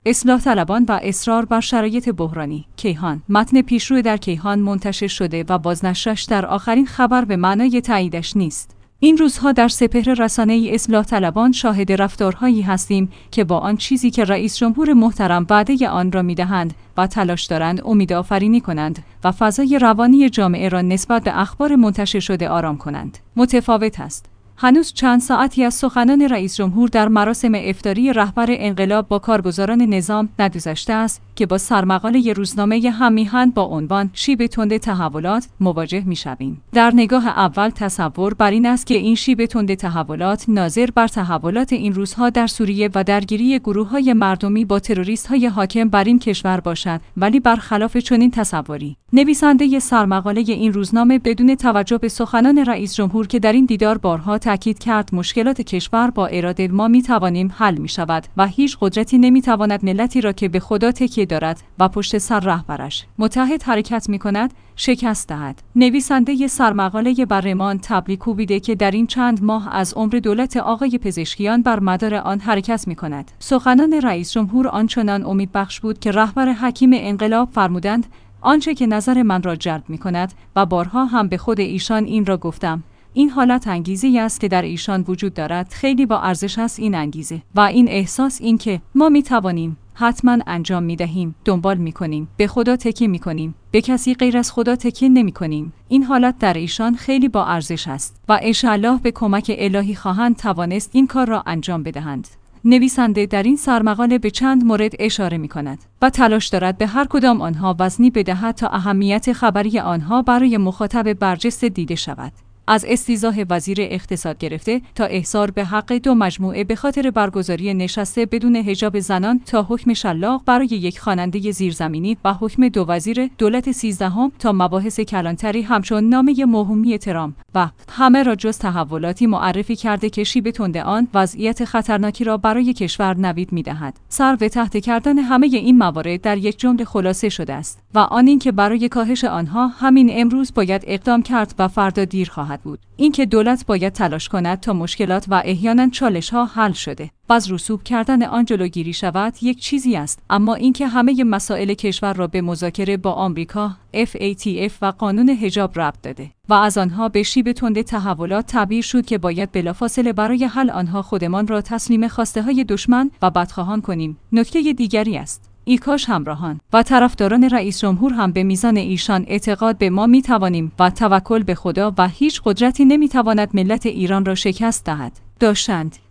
اصلاح طلبان و اصرار بر شرایط بحرانی. کیهان. متن پیشرو در کیهان منتشر شده و بازنشرش در آخرین خبر به معنای تاییدش نیست. این روزها در سپهر رسانه‌ای اصلاح طلبان شاهد رفتارهایی هستیم که با آن چیزی که رئیس جمهور محترم وعده آن را می‌دهند و تلاش دارند امیدآفرینی کنند و فضای روانی جامعه را نسبت به اخبار منتشر شده آرام کنند. متفاوت است. هنوز چند ساعتی از سخنان رئیس جمهور در مراسم افطاری رهبر انقلاب با کارگزاران نظام نگذشته است که با سرمقاله روزنامه هم‌میهن با عنوان شیب تند تحولات مواجه می‌شویم. در نگاه اول تصور بر این است که این شیب تند تحولات ناظر بر تحولات این روزها در سوریه و درگیری گروه‌های مردمی با تروریست‌های حاکم بر این کشور باشد، ولی برخلاف چنین تصوری نویسنده سرمقاله این روزنامه بدون توجه به سخنان رئیس جمهور که در این دیدار بارها تاکید کرد مشکلات کشور با اراده ما می‌توانیم حل می‌شود و هیچ قدرتی نمی‌تواند ملتی را که به خدا تکیه دارد و پشت سر رهبرش متحد حرکت می‌کند شکست دهد. نویسنده سرمقاله برمان تبلی کوبیده که در این چند ماه از عمر دولت آقای پزشکیان بر مدار آن حرکت می‌کند. سخنان رئیس جمهور آنچنان امیدبخش بود که رهبر حکیم انقلاب فرمودند آنچه که نظر من را جلب می‌کند و بارها هم به خود ایشان این را گفتم، این حالت انگیزه‌ای است که در ایشان وجود دارد، خیلی با ارزش است این انگیزه و این احساس، این که ما می‌توانیم، حتما انجام می‌دهیم، دنبال می‌کنیم، به خدا تکیه می‌کنیم، به کسی غیر از خدا تکیه نمی‌کنیم. این حالت در ایشان خیلی با ارزش است و انشاءالله به کمک الهی خواهند توانست این کار را انجام بدهند. نویسنده در این سرمقاله به چند مورد اشاره می‌کند و تلاش دارد به هر کدام آنها وزنی بدهد تا اهمیت خبری آنها برای مخاطب برجسته دیده شود. از استیضاح وزیر اقتصاد گرفته تا احضار به حق 2 مجموعه به خاطر برگزاری نشست بدون حجاب زنان تا حکم شلاق برای یک خواننده زیرزمینی و حکم 2 وزیر دولت 13 تا مباحث کلانتری همچون نامه موهومی ترامپ و همه را جز تحولاتی معرفی کرده که شیب تند آن وضعیت خطرناکی را برای کشور نوید می‌دهد. سر به تحت کردن همه این موارد در یک جمله خلاصه شده است و آن این که برای کاهش آنها همین امروز باید اقدام کرد و فردا دیر خواهد بود. اینکه دولت باید تلاش کند تا مشکلات و احیانا چالش‌ها حل شده و از رسوب کردن آن جلوگیری شود یک چیزی است، اما اینکه همه مسائل کشور را به مذاکره با آمریکا، FATF و قانون حجاب ربط داده و از آنها به شیب تند تحولات تعبیر شد که باید بلافاصله برای حل آنها خودمان را تسلیم خواسته‌های دشمن و بدخواهان کنیم. نکته دیگری است ای کاش همراهان و طرفداران رئیس جمهور هم به میزان ایشان اعتقاد به ما میتوانیم و توکل به خدا و هیچ قدرتی نمیتواند ملت ایران را شکست دهد داشتند.